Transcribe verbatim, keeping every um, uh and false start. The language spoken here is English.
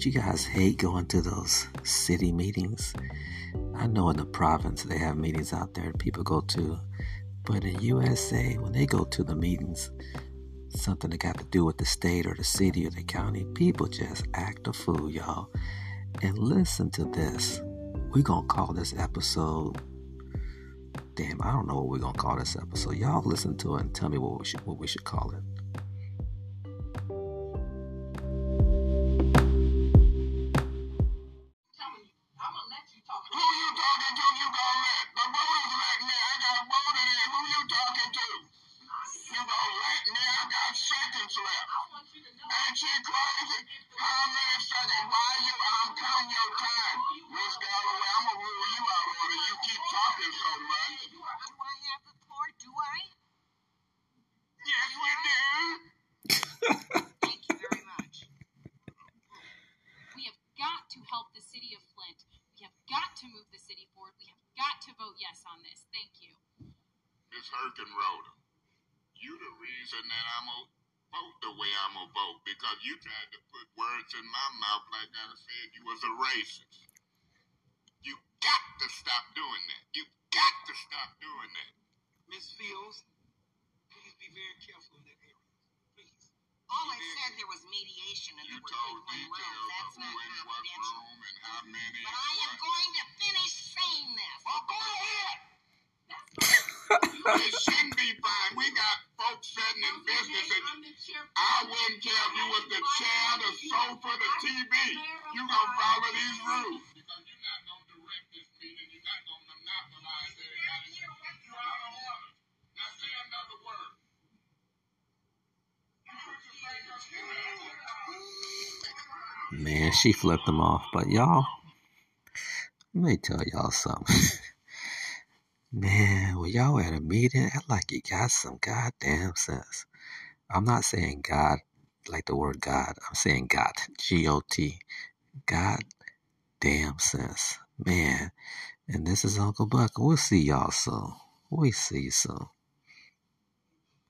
Don't you guys hate going to those city meetings? I know in the province they have meetings out there that people go to. But in U S A, when they go to the meetings, something that got to do with the state or the city or the county, people just act a fool, y'all. And listen to this. We're going to call this episode... Damn, I don't know what we're going to call this episode. Y'all listen to it and tell me what we should, what we should call it. Herkenroder, you the reason that I'm gonna vote the way I'm gonna vote, because you tried to put words in my mouth like I said you was a racist. You got to stop doing that. You got to stop doing that. Miss Fields, please be very careful in that area. Please. All I said there was mediation and you there were told people in details rooms. That's of not who in what confidential. room and how many. But I am going to finish saying this. Well, go ahead. It shouldn't be fine. We got folks sitting in business, and I wouldn't care if you was the chair, the sofa, the T V. You gonna follow these rules. Because you're not gonna direct this meeting. You're not gonna monopolize everybody. You're out of order. Now say another word. Man, she flipped them off. But y'all, let me tell y'all something. Man, when y'all at a meeting, act like you got some goddamn sense. I'm not saying God like the word God. I'm saying God, G O T. Goddamn sense. Man, and this is Uncle Buck. We'll see y'all soon. We see you soon.